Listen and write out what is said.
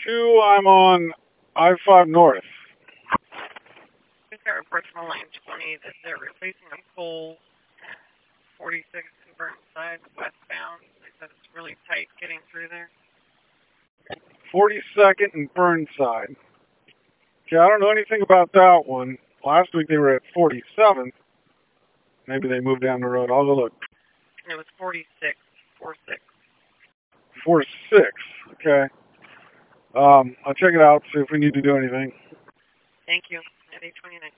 2, I'm on I-5 North. We've got reports from line 20 that they're replacing a pole 46 in Burnside westbound. They said it's really tight getting through there. 42nd and Burnside. Okay, I don't know anything about that one. Last week they were at 47th. Maybe they moved down the road. I'll go look. And it was 46, 46. 46. Okay. I'll check it out, see if we need to do anything. Thank you. At 829.